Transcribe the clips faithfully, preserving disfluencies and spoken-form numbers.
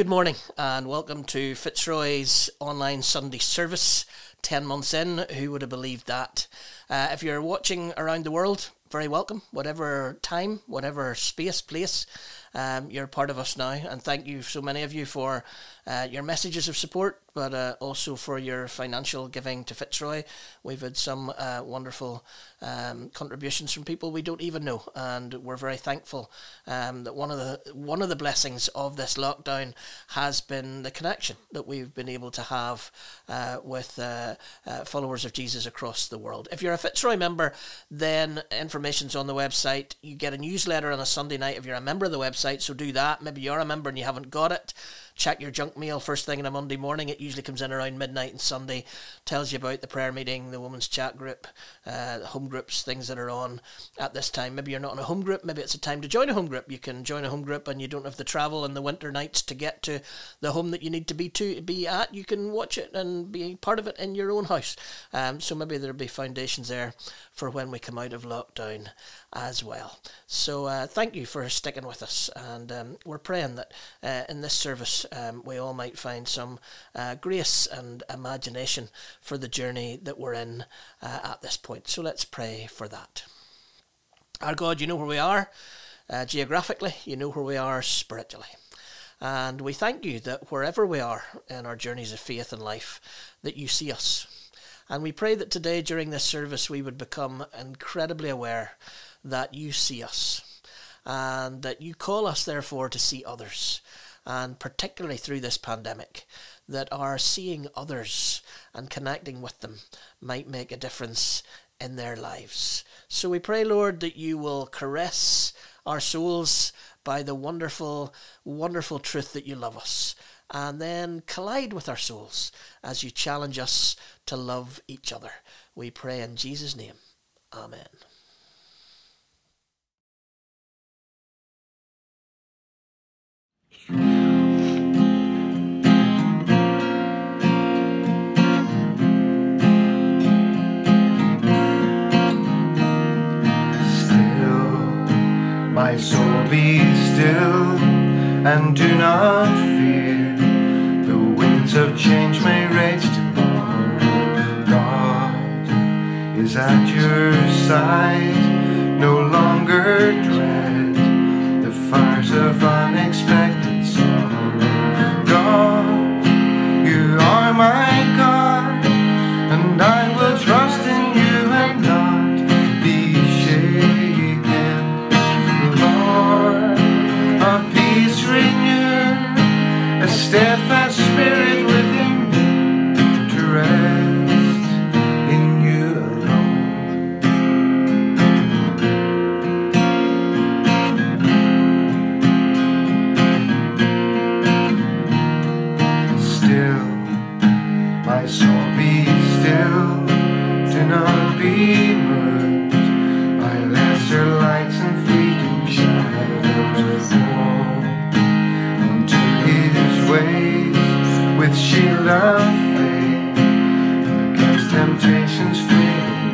Good morning and welcome to Fitzroy's online Sunday service. Ten months in, who would have believed that? Uh, if you're watching around the world, very welcome. Whatever time, whatever space, place, um, you're part of us now. And thank you, so many of you, for uh, your messages of support, but uh, also for your financial giving to Fitzroy. We've had some uh, wonderful um, contributions from people we don't even know, and we're very thankful um, that one of the one of the blessings of this lockdown has been the connection that we've been able to have uh, with uh, uh, followers of Jesus across the world. If you're a Fitzroy member, then information's on the website. You get a newsletter on a Sunday night if you're a member of the website, so do that. Maybe you're a member and you haven't got it. Check your junk mail first thing on a Monday morning. It usually comes in around midnight on Sunday. Tells you about the prayer meeting, the women's chat group, uh, the home groups, things that are on at this time. Maybe you're not in a home group. Maybe it's a time to join a home group. You can join a home group and you don't have to travel in the winter nights to get to the home that you need to be to be at. You can watch it and be part of it in your own house. Um, so maybe there'll be foundations there for when we come out of lockdown as well. So uh, thank you for sticking with us, and um, we're praying that uh, in this service um, we all might find some uh, grace and imagination for the journey that we're in uh, at this point. So let's pray for that. Our God, you know where we are uh, geographically, you know where we are spiritually. And we thank you that wherever we are in our journeys of faith and life, that you see us. And we pray that today during this service we would become incredibly aware that you see us, and that you call us therefore to see others, and particularly through this pandemic, that our seeing others and connecting with them might make a difference in their lives. So we pray, Lord, that you will caress our souls by the wonderful, wonderful truth that you love us, and then collide with our souls as you challenge us to love each other. We pray in Jesus' name. Amen. My soul, be still and do not fear. The winds of change may rage tomorrow. God is at your side. No longer dread the fires of unexpected sorrow. God, you are my God, and I will trust in you and not be shaken. Of peace renew a steadfast spirit within me to rest in you alone. Still, my soul, be still, do not be moved by lesser lights and fleeting shadows. Ways with shield of faith against temptation's freedom.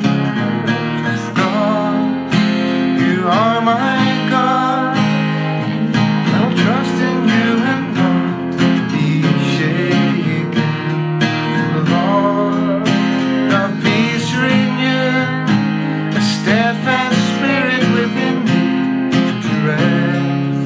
God, you are my God, I'll trust in you and not be shaken. Lord of peace, renew a steadfast spirit within me to rest.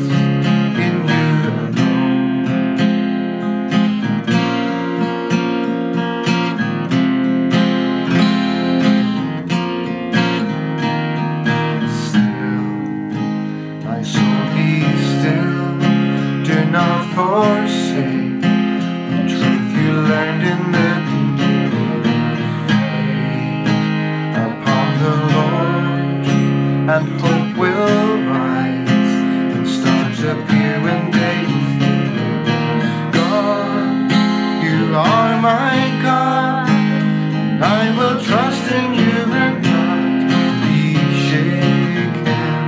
Forsake the truth you learned in the beginning. Wait upon the Lord, and hope will rise, and stars appear when day is near. God, you are my God, and I will trust in you and not be shaken.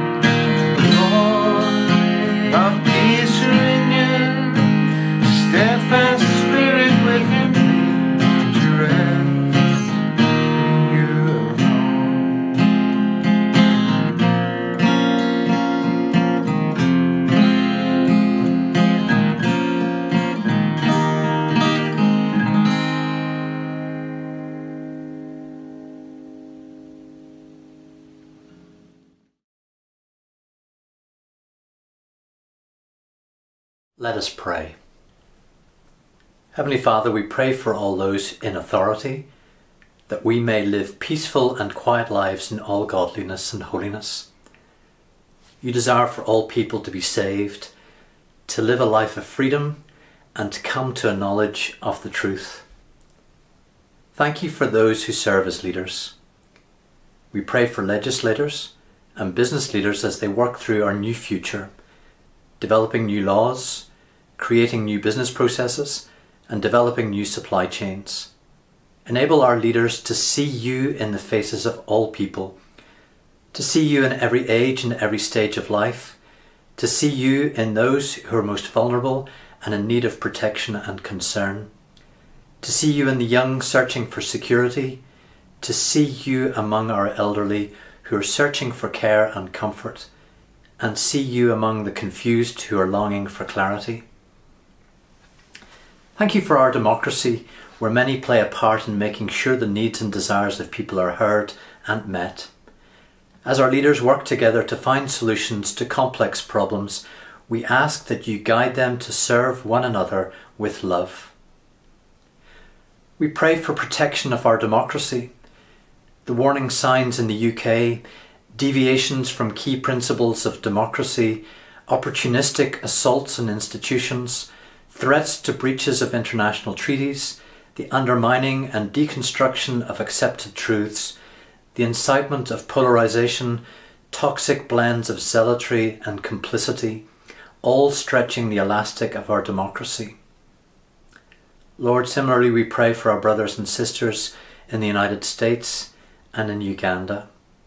Lord of peace, renew steadfast spirit within me to rest in you alone. Let us pray. Heavenly Father, we pray for all those in authority, that we may live peaceful and quiet lives in all godliness and holiness. You desire for all people to be saved, to live a life of freedom, and to come to a knowledge of the truth. Thank you for those who serve as leaders. We pray for legislators and business leaders as they work through our new future, developing new laws, creating new business processes, and developing new supply chains. Enable our leaders to see you in the faces of all people, to see you in every age and every stage of life, to see you in those who are most vulnerable and in need of protection and concern, to see you in the young searching for security, to see you among our elderly who are searching for care and comfort, and see you among the confused who are longing for clarity. Thank you for our democracy, where many play a part in making sure the needs and desires of people are heard and met. As our leaders work together to find solutions to complex problems, we ask that you guide them to serve one another with love. We pray for protection of our democracy. The warning signs in the U K, deviations from key principles of democracy, opportunistic assaults on institutions, threats to breaches of international treaties, the undermining and deconstruction of accepted truths, the incitement of polarization, toxic blends of zealotry and complicity, all stretching the elastic of our democracy. Lord, similarly we pray for our brothers and sisters in the United States and in Uganda.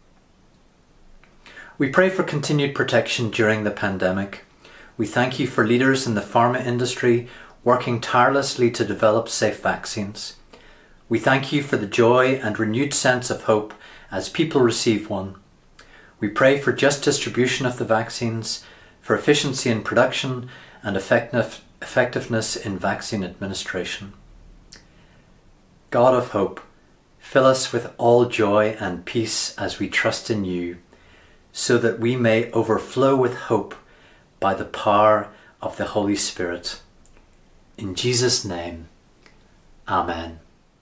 We pray for continued protection during the pandemic. We thank you for leaders in the pharma industry working tirelessly to develop safe vaccines. We thank you for the joy and renewed sense of hope as people receive one. We pray for just distribution of the vaccines, for efficiency in production and effective, effectiveness in vaccine administration. God of hope, fill us with all joy and peace as we trust in you, so that we may overflow with hope by the power of the Holy Spirit. In Jesus' name, Amen.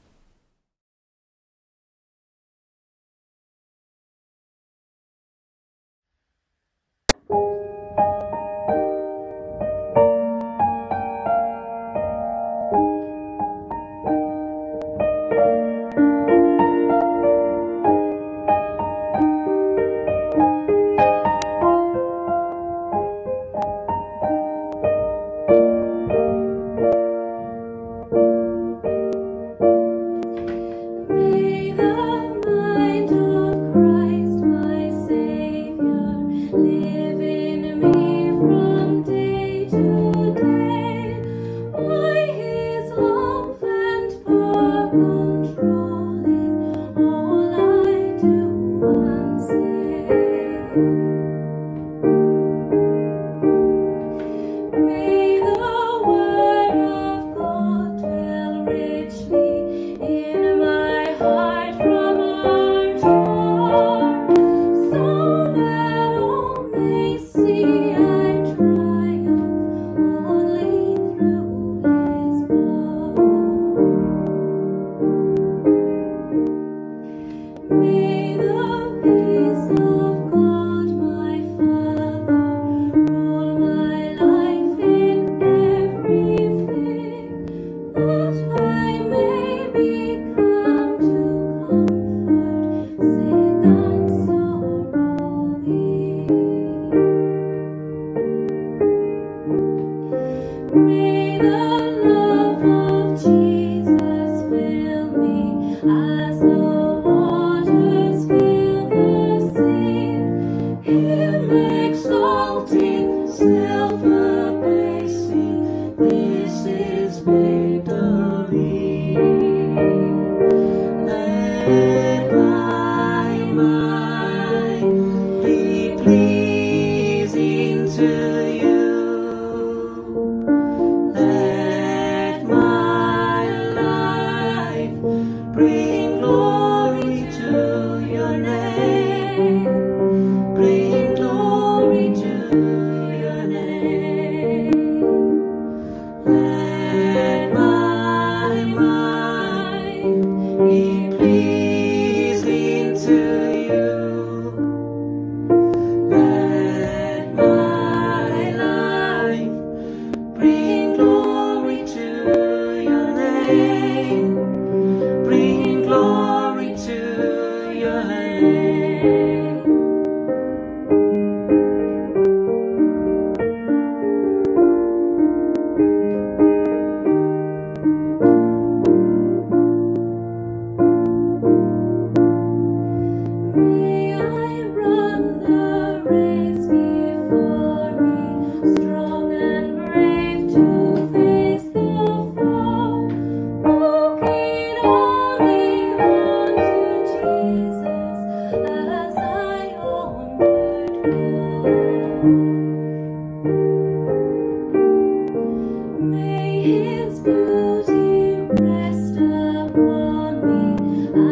May the mind of Christ, my Savior, live in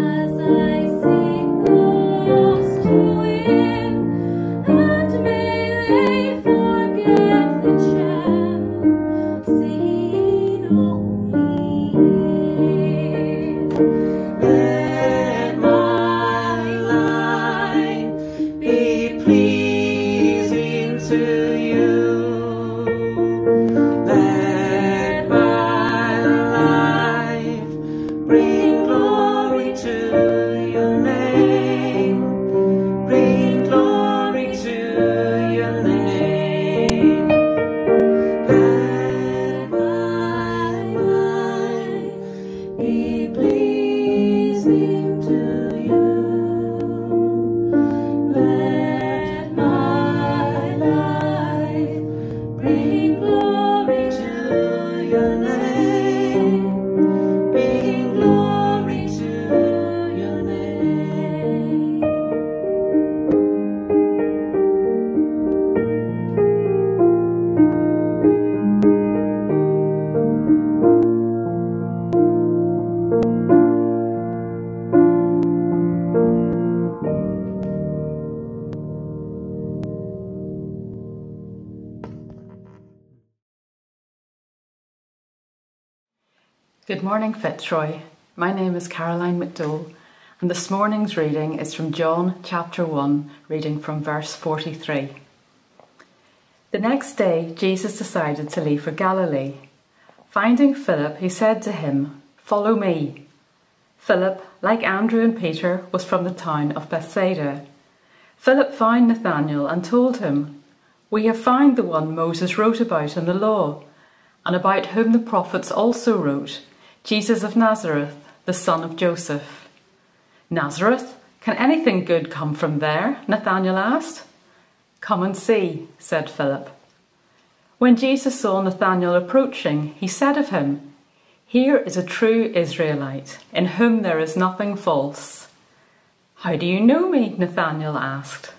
Good morning, Fitzroy. My name is Caroline McDowell, and this morning's reading is from John chapter one, reading from verse forty-three. The next day, Jesus decided to leave for Galilee. Finding Philip, he said to him, "Follow me." Philip, like Andrew and Peter, was from the town of Bethsaida. Philip found Nathanael and told him, "We have found the one Moses wrote about in the law, and about whom the prophets also wrote, Jesus of Nazareth, the son of Joseph." "Nazareth? Can anything good come from there?" Nathanael asked. "Come and see," said Philip. When Jesus saw Nathanael approaching, he said of him, "Here is a true Israelite, in whom there is nothing false." "How do you know me?" Nathanael asked.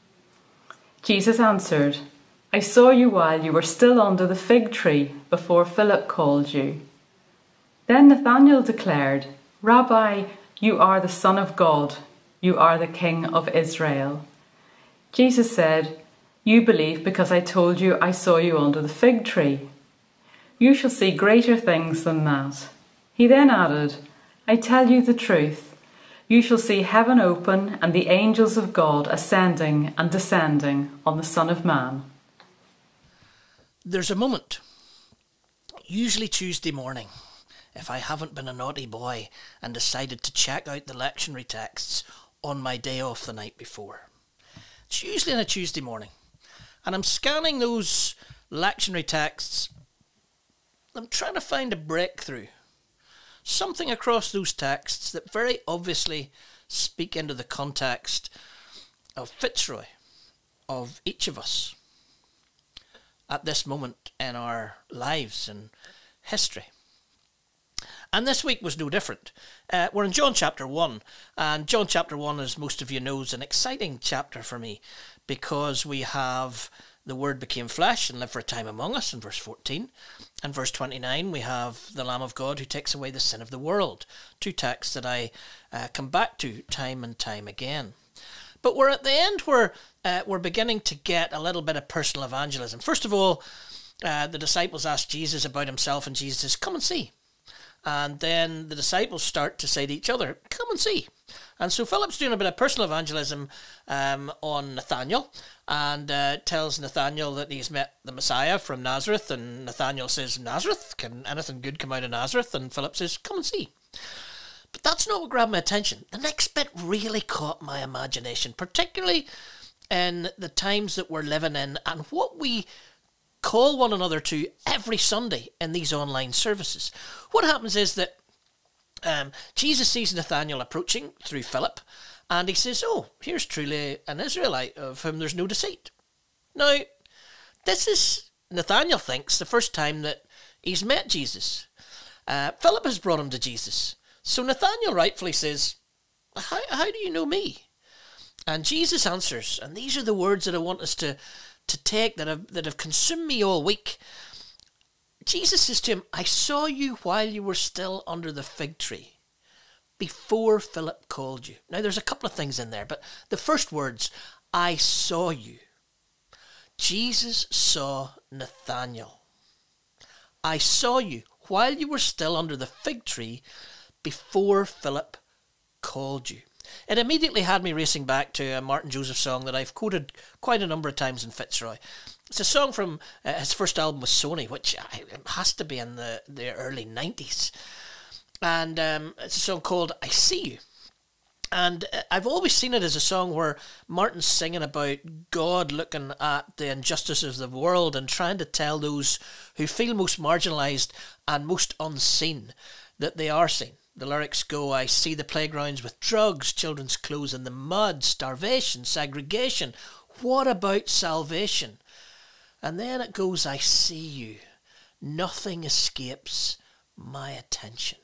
Jesus answered, "I saw you while you were still under the fig tree, before Philip called you." Then Nathanael declared, "Rabbi, you are the Son of God. You are the King of Israel." Jesus said, "You believe because I told you I saw you under the fig tree. You shall see greater things than that." He then added, "I tell you the truth. You shall see heaven open and the angels of God ascending and descending on the Son of Man." There's a moment, usually Tuesday morning, if I haven't been a naughty boy and decided to check out the lectionary texts on my day off the night before. It's usually on a Tuesday morning, and I'm scanning those lectionary texts. I'm trying to find a breakthrough, something across those texts that very obviously speak into the context of Fitzroy, of each of us, at this moment in our lives and history. And this week was no different. Uh, we're in John chapter one, and John chapter one, as most of you know, is an exciting chapter for me because we have the Word became flesh and lived for a time among us in verse fourteen, and verse twenty-nine we have the Lamb of God who takes away the sin of the world, two texts that I uh, come back to time and time again. But we're at the end where uh, we're beginning to get a little bit of personal evangelism. First of all, uh, the disciples ask Jesus about himself, and Jesus says, "Come and see." And then the disciples start to say to each other, "Come and see." And so Philip's doing a bit of personal evangelism um, on Nathanael, and uh, tells Nathanael that he's met the Messiah from Nazareth. And Nathanael says, "Nazareth? Can anything good come out of Nazareth?" And Philip says, "Come and see." But that's not what grabbed my attention. The next bit really caught my imagination, particularly in the times that we're living in and what we call one another to every Sunday in these online services. What happens is that um, Jesus sees Nathanael approaching through Philip, and he says, "Oh, here's truly an Israelite of whom there's no deceit." Now, this is, Nathanael thinks, the first time that he's met Jesus. Uh, Philip has brought him to Jesus. So Nathanael rightfully says, how, how do you know me? And Jesus answers, and these are the words that I want us to to take that have, that have consumed me all week. Jesus says to him, "I saw you while you were still under the fig tree, before Philip called you. Now, there's a couple of things in there, but the first words, I saw you. Jesus saw Nathanael. I saw you while you were still under the fig tree before Philip called you. It immediately had me racing back to a Martin Joseph song that I've quoted quite a number of times in Fitzroy. It's a song from uh, his first album with Sony, which uh, has to be in the, the early nineties. And um, it's a song called I See You. And uh, I've always seen it as a song where Martin's singing about God looking at the injustices of the world and trying to tell those who feel most marginalised and most unseen that they are seen. The lyrics go, I see the playgrounds with drugs, children's clothes in the mud, starvation, segregation. What about salvation? And then it goes, I see you. Nothing escapes my attention.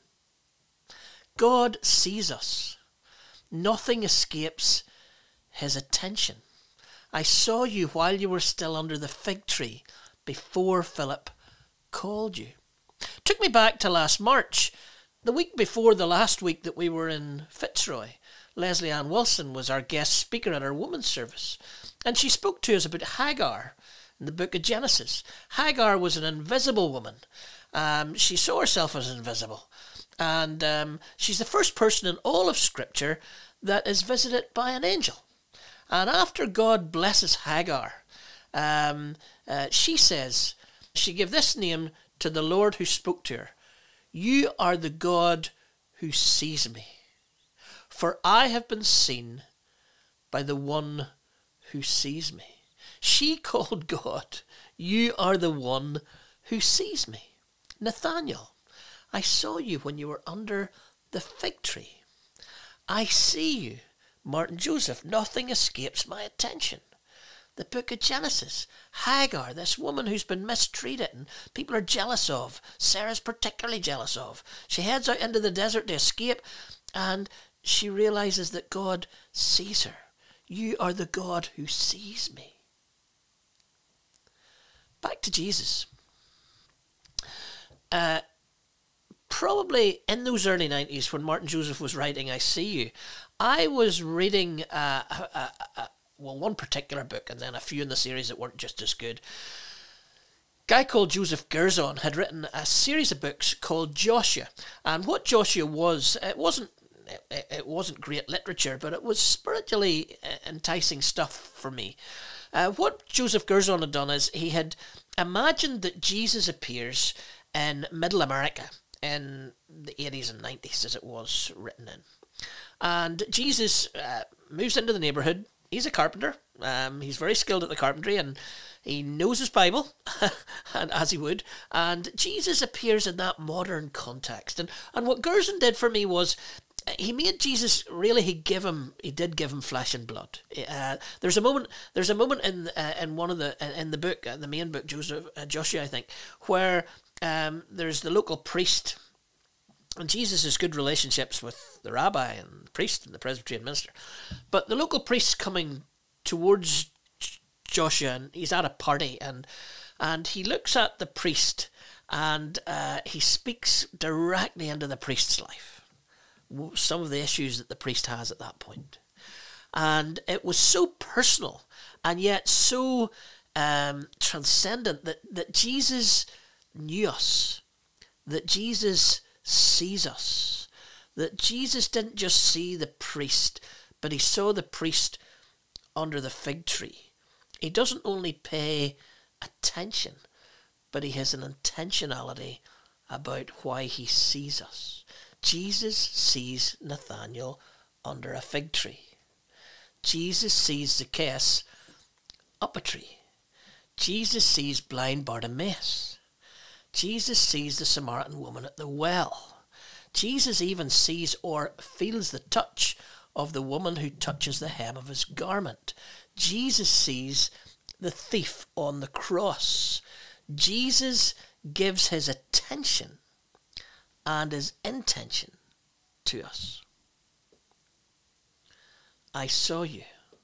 God sees us. Nothing escapes his attention. I saw you while you were still under the fig tree before Philip called you. Took me back to last March. The week before the last week that we were in Fitzroy, Leslie Ann Wilson was our guest speaker at our women's service. And she spoke to us about Hagar in the book of Genesis. Hagar was an invisible woman. Um, she saw herself as invisible. And um, she's the first person in all of Scripture that is visited by an angel. And after God blesses Hagar, um, uh, she says, she gave this name to the Lord who spoke to her. You are the God who sees me, for I have been seen by the one who sees me. She called God, you are the one who sees me. Nathanael, I saw you when you were under the fig tree. I see you. Martin Joseph, nothing escapes my attention. The book of Genesis, Hagar, this woman who's been mistreated and people are jealous of. Sarah's particularly jealous of. She heads out into the desert to escape and she realises that God sees her. You are the God who sees me. Back to Jesus. Uh, probably in those early nineties when Martin Joseph was writing I See You, I was reading uh, a, a, a well, one particular book and then a few in the series that weren't just as good. A guy called Joseph Gerzon had written a series of books called Joshua. And what Joshua was, it wasn't it, it wasn't great literature, but it was spiritually enticing stuff for me. Uh, what Joseph Gerzon had done is he had imagined that Jesus appears in Middle America in the eighties and nineties, as it was written in. And Jesus uh, moves into the neighbourhood. He's a carpenter. Um, he's very skilled at the carpentry and he knows his Bible, and as he would. And Jesus appears in that modern context. And and what Gerzon did for me was he made Jesus really. He give him. He did give him flesh and blood. Uh, there's a moment. There's a moment in uh, in one of the in the book, uh, the main book, Joseph uh, Joshua, I think, where um, there's the local priest. And Jesus has good relationships with the rabbi and the priest and the Presbyterian minister. But the local priest's coming towards Joshua and he's at a party and and he looks at the priest and uh, he speaks directly into the priest's life. Some of the issues that the priest has at that point. And it was so personal and yet so um, transcendent that, that Jesus knew us. That Jesus sees us. That Jesus didn't just see the priest, but he saw the priest under the fig tree. He doesn't only pay attention, but he has an intentionality about why he sees us. Jesus sees Nathanael under a fig tree. Jesus sees Zacchaeus up a tree. Jesus sees blind Bartimaeus. Jesus sees the Samaritan woman at the well. Jesus even sees or feels the touch of the woman who touches the hem of his garment. Jesus sees the thief on the cross. Jesus gives his attention and his intention to us. I saw you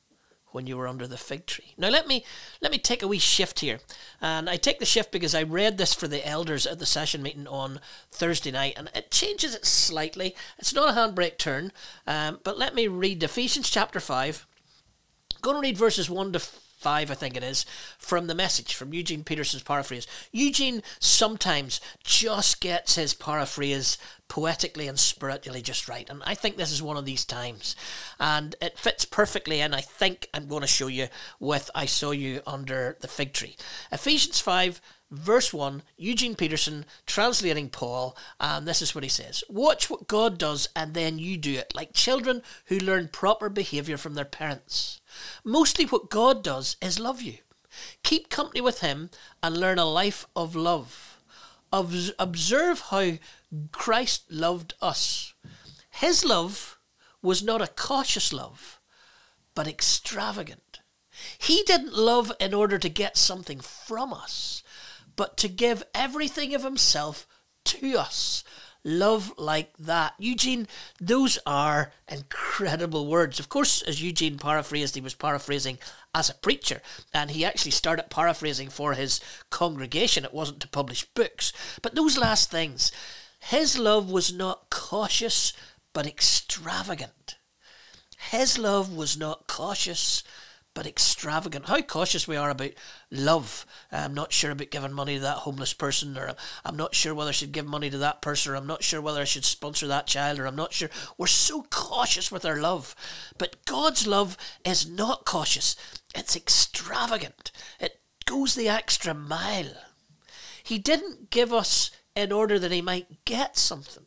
when you were under the fig tree. Now let me let me take a wee shift here. And I take the shift because I read this for the elders at the session meeting on Thursday night, and it changes it slightly. It's not a handbrake turn, um, but let me read Ephesians chapter five. I'm going to read verses one to five, I think it is, from the Message, from Eugene Peterson's paraphrase. Eugene sometimes just gets his paraphrase poetically and spiritually just right, and I think this is one of these times, and it fits perfectly in, I think I'm going to show you with I Saw You Under the Fig Tree. Ephesians five verse one, Eugene Peterson translating Paul, and this is what he says: watch what God does and then you do it, like children who learn proper behaviour from their parents. Mostly what God does is love you. Keep company with him and learn a life of love. Obs- observe how Christ loved us. His love was not a cautious love, but extravagant. He didn't love in order to get something from us, but to give everything of himself to us. Love like that. Eugene, those are incredible words. Of course, as Eugene paraphrased, he was paraphrasing as a preacher, and he actually started paraphrasing for his congregation. It wasn't to publish books. But those last things, his love was not cautious, but extravagant. His love was not cautious, but extravagant. How cautious we are about love. I'm not sure about giving money to that homeless person, or I'm not sure whether I should give money to that person, or I'm not sure whether I should sponsor that child, or I'm not sure. We're so cautious with our love. But God's love is not cautious. It's extravagant. It goes the extra mile. He didn't give us in order that he might get something.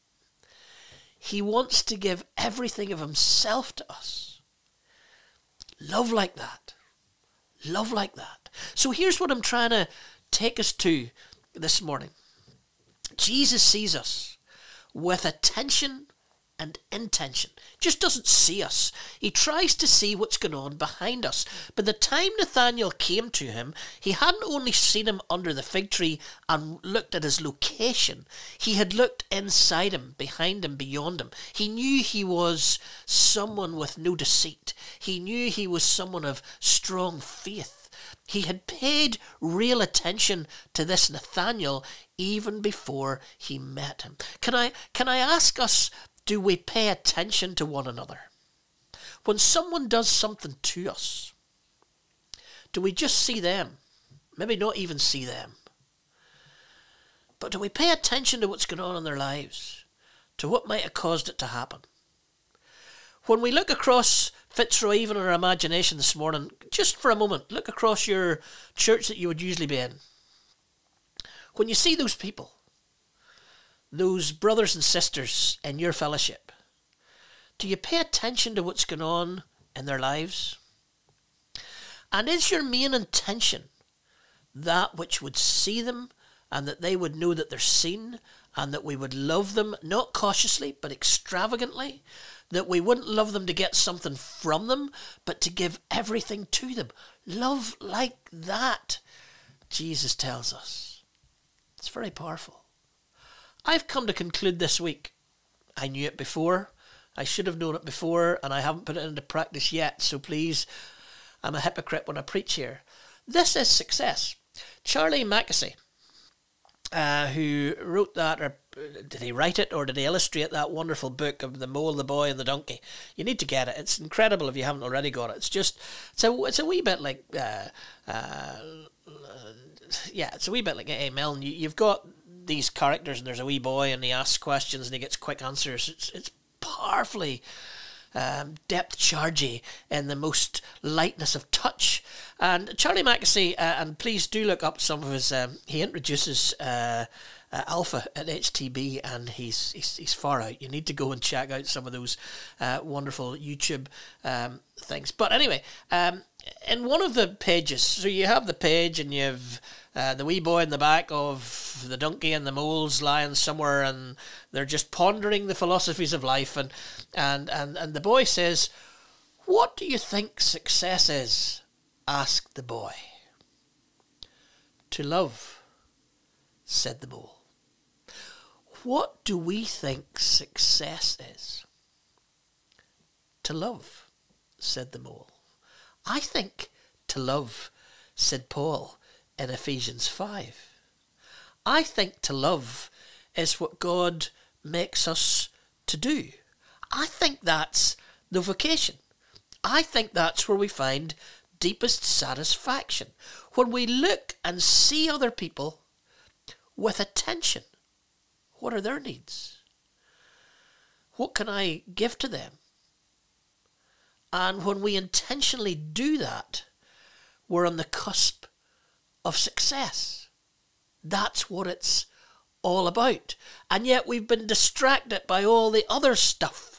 He wants to give everything of himself to us. Love like that. Love like that. So here's what I'm trying to take us to this morning. Jesus sees us with attention and intention. Just doesn't see us. He tries to see what's going on behind us. By the time Nathanael came to him, he hadn't only seen him under the fig tree and looked at his location. He had looked inside him, behind him, beyond him. He knew he was someone with no deceit. He knew he was someone of strong faith. He had paid real attention to this Nathanael even before he met him. Can I, can I ask us, do we pay attention to one another? When someone does something to us, do we just see them? Maybe not even see them. But do we pay attention to what's going on in their lives? To what might have caused it to happen? When we look across Fitzroy, even in our imagination this morning, just for a moment, look across your church that you would usually be in. When you see those people, those brothers and sisters in your fellowship, do you pay attention to what's going on in their lives? And is your main intention that which would see them and that they would know that they're seen, and that we would love them, not cautiously, but extravagantly, that we wouldn't love them to get something from them, but to give everything to them? Love like that, Jesus tells us. It's very powerful. I've come to conclude this week, I knew it before, I should have known it before, and I haven't put it into practice yet, so please, I'm a hypocrite when I preach here. This is success. Charlie Mackesy, uh, who wrote that, or did he write it, or did he illustrate that wonderful book of The Mole, the Boy and the Donkey? You need to get it. It's incredible if you haven't already got it. It's just, it's a, it's a wee bit like, uh, uh, yeah, it's a wee bit like A. Milne. You, you've got these characters, and there's a wee boy, and he asks questions and he gets quick answers. It's it's powerfully um, depth chargy in the most lightness of touch. And Charlie Mackesy, uh, and please do look up some of his. Um, he introduces uh, uh, Alpha at H T B, and he's, he's he's far out. You need to go and check out some of those uh, wonderful YouTube um, things. But anyway, um, in one of the pages, so you have the page, and you've Uh, the wee boy in the back of the donkey and the moles lying somewhere, and they're just pondering the philosophies of life. And, and, and, and the boy says, "What do you think success is?" asked the boy. "To love," said the mole. What do we think success is? To love, said the mole. I think to love, said Paul in Ephesians five. I think to love is what God makes us to do. I think that's the vocation. I think that's where we find deepest satisfaction. When we look and see other people with attention. What are their needs? What can I give to them? And when we intentionally do that, we're on the cusp of success. That's what it's all about. And yet we've been distracted by all the other stuff.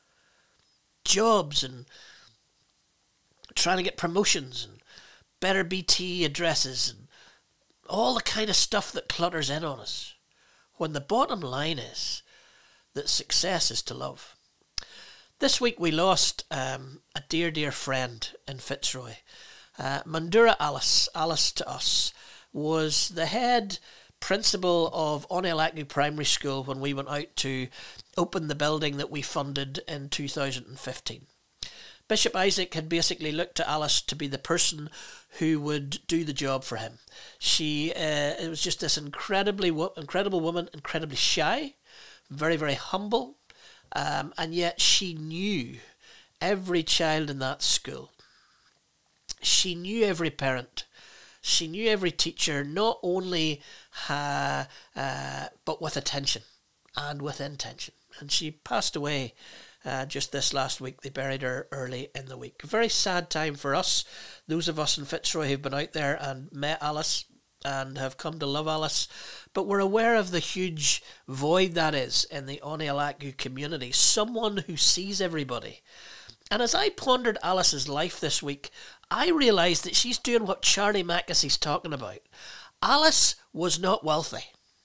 Jobs and trying to get promotions and better B T addresses and all the kind of stuff that clutters in on us. When the bottom line is that success is to love. This week we lost um, a dear, dear friend in Fitzroy. Uh, Mandura Alice, Alice to us, was the head principal of Onialaku Primary School when we went out to open the building that we funded in two thousand fifteen. Bishop Isaac had basically looked to Alice to be the person who would do the job for him. She uh, it was just this incredibly incredible woman, incredibly shy, very, very humble, um, and yet she knew every child in that school. She knew every parent. She knew every teacher, not only uh, uh, but with attention and with intention. And she passed away uh, just this last week. They buried her early in the week. A very sad time for us, those of us in Fitzroy who've been out there and met Alice and have come to love Alice. But we're aware of the huge void that is in the Onialaku community. Someone who sees everybody. And as I pondered Alice's life this week, I realised that she's doing what Charlie Mackessie's talking about. Alice was not wealthy.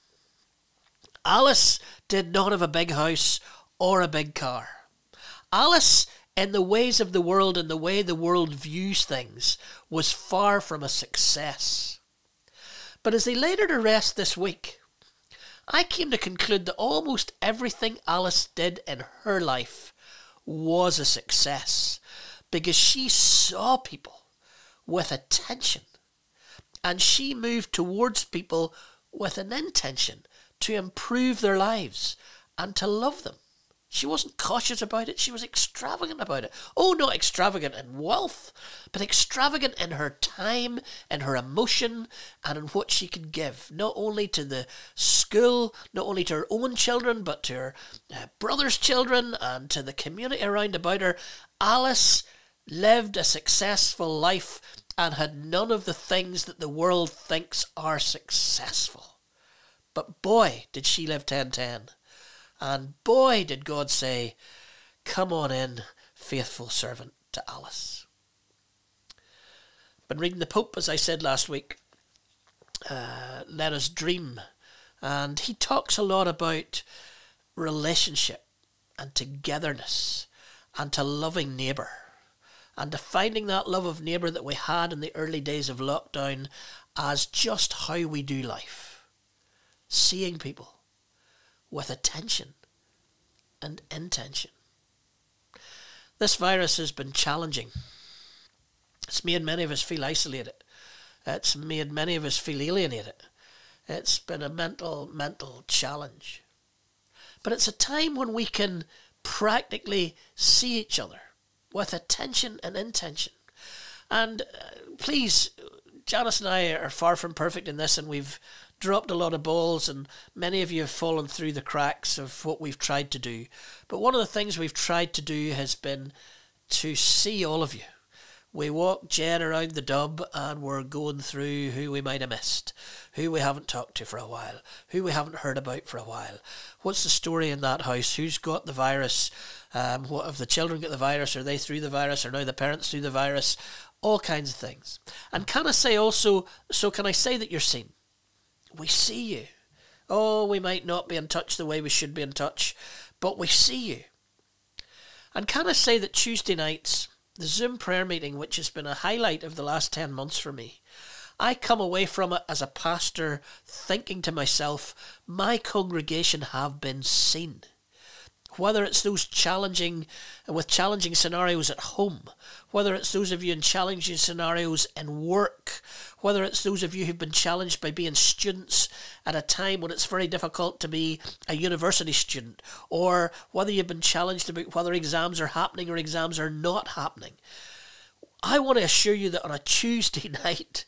Alice did not have a big house or a big car. Alice, in the ways of the world and the way the world views things, was far from a success. But as they laid her to rest this week, I came to conclude that almost everything Alice did in her life was a success, because she saw people with attention and she moved towards people with an intention to improve their lives and to love them. She wasn't cautious about it, she was extravagant about it. Oh, not extravagant in wealth, but extravagant in her time, in her emotion, and in what she could give, not only to the school, not only to her own children, but to her uh, brother's children and to the community around about her. Alice lived a successful life and had none of the things that the world thinks are successful. But boy, did she live ten ten. And boy, did God say, come on in, faithful servant, to Alice. Been reading the Pope, as I said last week. Uh, Let Us Dream. And he talks a lot about relationship and togetherness and to loving neighbour. And to finding that love of neighbour that we had in the early days of lockdown as just how we do life. Seeing people with attention and intention. This virus has been challenging. It's made many of us feel isolated. It's made many of us feel alienated. It's been a mental, mental challenge. But it's a time when we can practically see each other with attention and intention. And uh, please, Janice and I are far from perfect in this, and we've dropped a lot of balls, and many of you have fallen through the cracks of what we've tried to do. But one of the things we've tried to do has been to see all of you. We walk Jen around the Dub and we're going through who we might have missed, who we haven't talked to for a while, who we haven't heard about for a while. What's the story in that house? Who's got the virus? Um, what have the children got the virus? Are they through the virus? Are now the parents through the virus? All kinds of things. And can I say also, so can I say that you're seen? We see you. Oh, we might not be in touch the way we should be in touch, but we see you. And can I say that Tuesday nights, the Zoom prayer meeting, which has been a highlight of the last ten months for me, I come away from it as a pastor thinking to myself, my congregation have been seen. whether it's those challenging, with challenging scenarios at home, whether it's those of you in challenging scenarios in work, whether it's those of you who've been challenged by being students at a time when it's very difficult to be a university student, or whether you've been challenged about whether exams are happening or exams are not happening. I want to assure you that on a Tuesday night,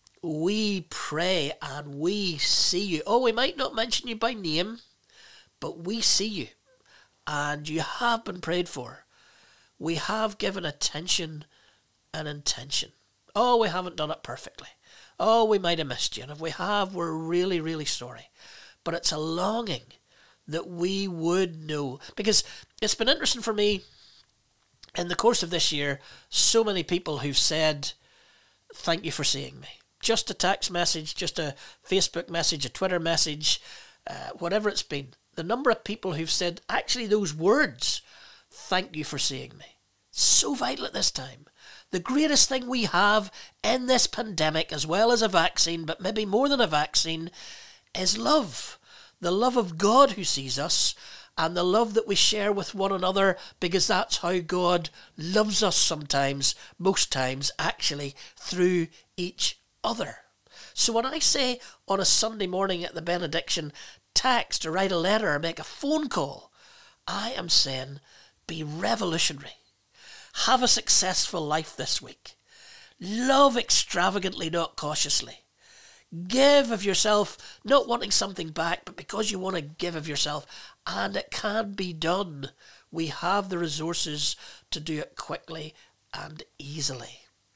we pray and we see you. Oh, we might not mention you by name, but we see you. And you have been prayed for. We have given attention and intention. Oh, we haven't done it perfectly. Oh, we might have missed you. And if we have, we're really, really sorry. But it's a longing that we would know. Because it's been interesting for me, in the course of this year, so many people who've said, thank you for seeing me. Just a text message, just a Facebook message, a Twitter message, uh, whatever it's been. The number of people who've said, actually those words, thank you for seeing me. So vital at this time. The greatest thing we have in this pandemic, as well as a vaccine, but maybe more than a vaccine, is love. The love of God who sees us, and the love that we share with one another, because that's how God loves us sometimes, most times, actually, through each other. So when I say on a Sunday morning at the benediction, text or write a letter or make a phone call, I am saying be revolutionary. Have a successful life this week. Love extravagantly, not cautiously. Give of yourself, not wanting something back, but because you want to give of yourself. And it can be done. We have the resources to do it quickly and easily.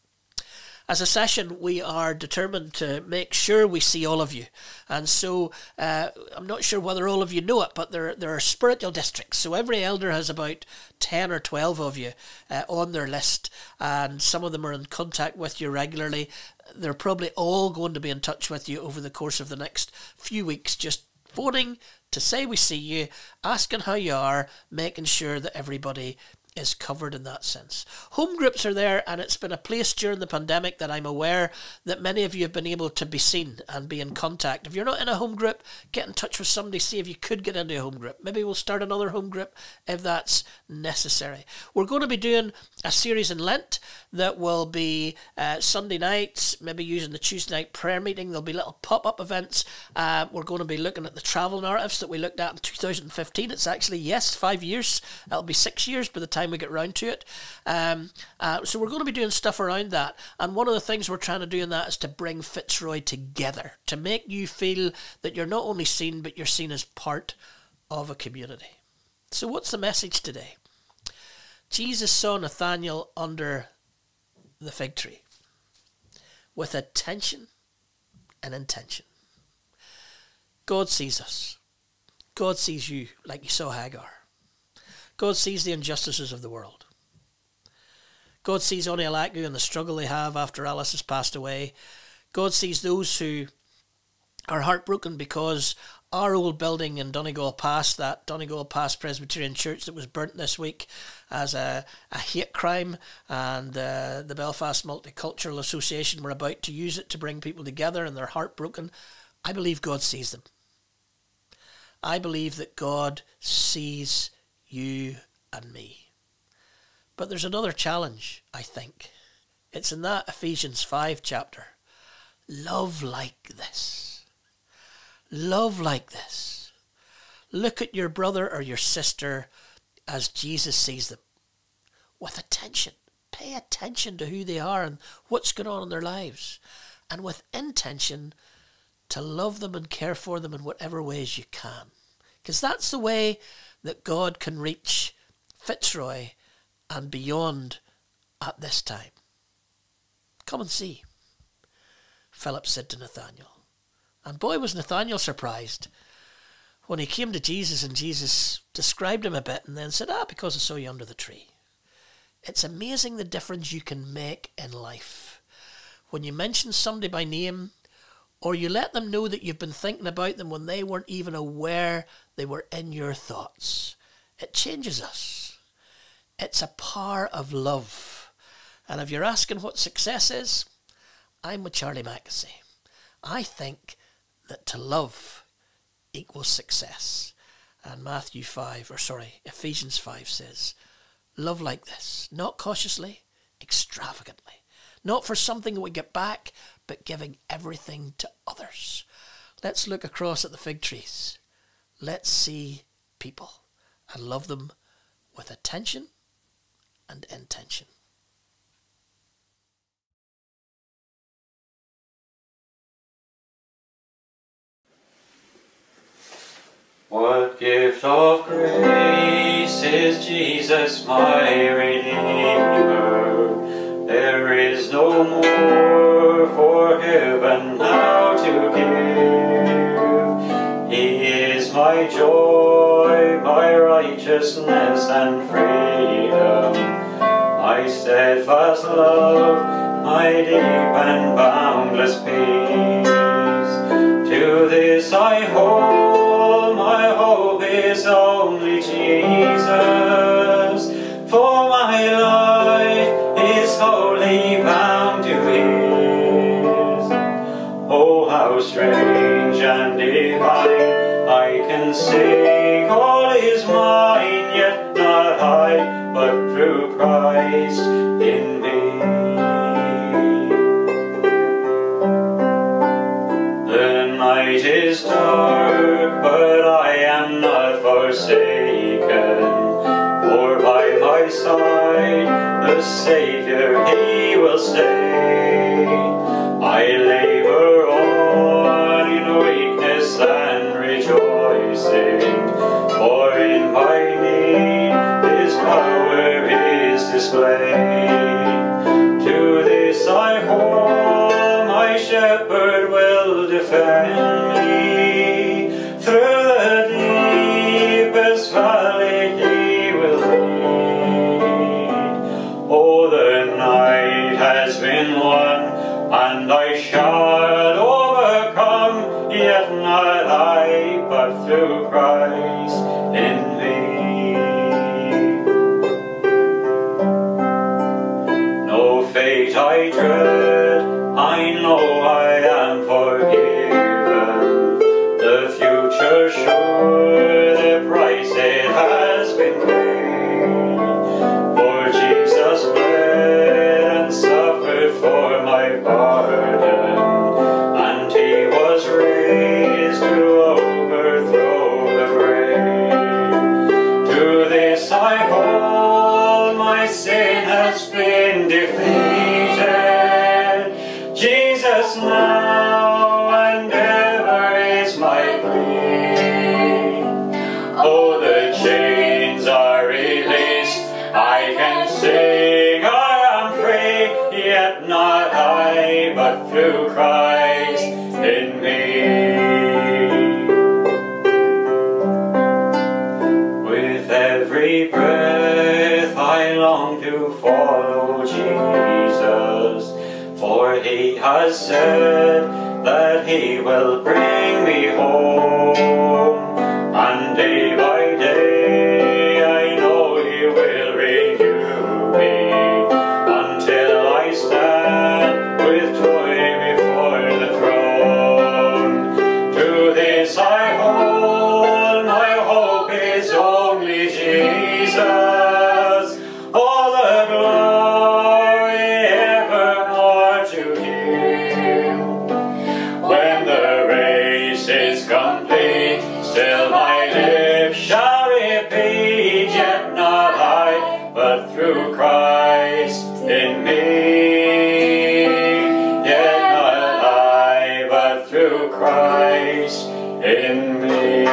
As a session, we are determined to make sure we see all of you. And so uh, I'm not sure whether all of you know it, but there, there are spiritual districts. So every elder has about ten or twelve of you uh, on their list. And some of them are in contact with you regularly. They're probably all going to be in touch with you over the course of the next few weeks, just phoning to say we see you, asking how you are, making sure that everybody is covered in that sense. Home groups are there, and it's been a place during the pandemic that I'm aware that many of you have been able to be seen and be in contact. If you're not in a home group, get in touch with somebody, see if you could get into a home group. Maybe we'll start another home group if that's necessary. We're going to be doing a series in Lent that will be uh, Sunday nights, maybe using the Tuesday night prayer meeting. There'll be little pop-up events. Uh, we're going to be looking at the travel narratives that we looked at in two thousand fifteen. It's actually, yes, five years. It'll be six years by the time we get round to it. Um, uh, so we're going to be doing stuff around that. And one of the things we're trying to do in that is to bring Fitzroy together, to make you feel that you're not only seen, but you're seen as part of a community. So what's the message today? Jesus saw Nathanael under the fig tree with attention and intention. God sees us. God sees you like you saw Hagar. God sees the injustices of the world. God sees Onialaku and the struggle they have after Alice has passed away. God sees those who are heartbroken because our old building in Donegal Pass, that Donegal Pass Presbyterian Church that was burnt this week as a, a hate crime, and uh, the Belfast Multicultural Association were about to use it to bring people together, and they're heartbroken. I believe God sees them. I believe that God sees you and me. But there's another challenge, I think. It's in that Ephesians five chapter. Love like this. Love like this. Look at your brother or your sister as Jesus sees them. With attention. Pay attention to who they are and what's going on in their lives. And with intention to love them and care for them in whatever ways you can. Because that's the way that God can reach Fitzroy and beyond at this time. Come and see, Philip said to Nathanael. And boy, was Nathanael surprised when he came to Jesus and Jesus described him a bit and then said, ah, because I saw you under the tree. It's amazing the difference you can make in life. When you mention somebody by name, or you let them know that you've been thinking about them when they weren't even aware they were in your thoughts. It changes us. It's a power of love. And if you're asking what success is, I'm with Charlie Mackesy. I think that to love equals success. And Matthew five, or sorry, Ephesians five says, love like this, not cautiously, extravagantly, not for something we get back, but giving everything to others. Let's look across at the fig trees. Let's see people and love them with attention and intention. What gift of grace is Jesus my Redeemer? There is no more for heaven now to give. He is my joy, my righteousness and freedom, my steadfast love, my deep and boundless peace. To this I hold, my hope is only Jesus, for my life is wholly bound to His. Oh, how strange and divine, I can sing all is mine, yet not I, but through Christ in me. The night is dark, but I am not forsaken, for by my side the Saviour He will stay. I labour on in weakness and rejoicing, for in my need His power is displayed. To this I hold, my Shepherd will defend me. Through the deepest valley He will lead. Oh, the night has been won, and I shall overcome, yet not I, but through Christ in me. No fate I dread, I know I am forgiven. The future sure, the price it has been paid. For Jesus bled and suffered for my pardon, and He was raised to overthrow the grave. To this I hold, my sin has been defeated. Jesus now and ever is my plea. Oh, the chains are released, I can sing, I am free, yet not I, but through Christ in me. With every breath I long to follow Jesus, for He has said that He will bring me home, and day by day I know He will renew me, until I stand with joy before the throne. To this I hold, my hope is only Jesus, all the glory evermore to Him. When the race is complete, still my lips shall repeat, yet not I, but through Christ in me. Yet not I, but through Christ in me.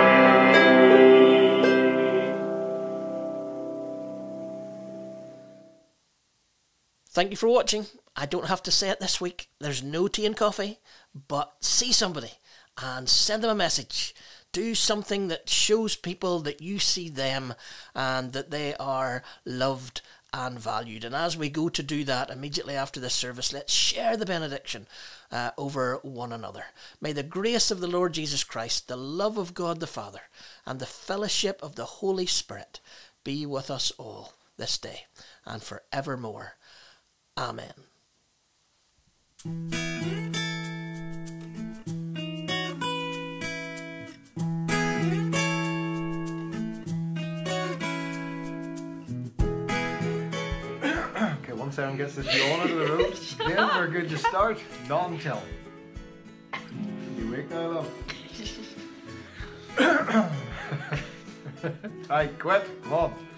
Thank you for watching. I don't have to say it this week. There's no tea and coffee, but see somebody and send them a message. Do something that shows people that you see them and that they are loved and valued. And as we go to do that immediately after this service, let's share the benediction uh, over one another. May the grace of the Lord Jesus Christ, the love of God the Father, and the fellowship of the Holy Spirit be with us all this day and forevermore. Amen. Sarah gets this yawn out of the road, then we're good to start. Non-tell. You wake now, love? Right, quit. Come on.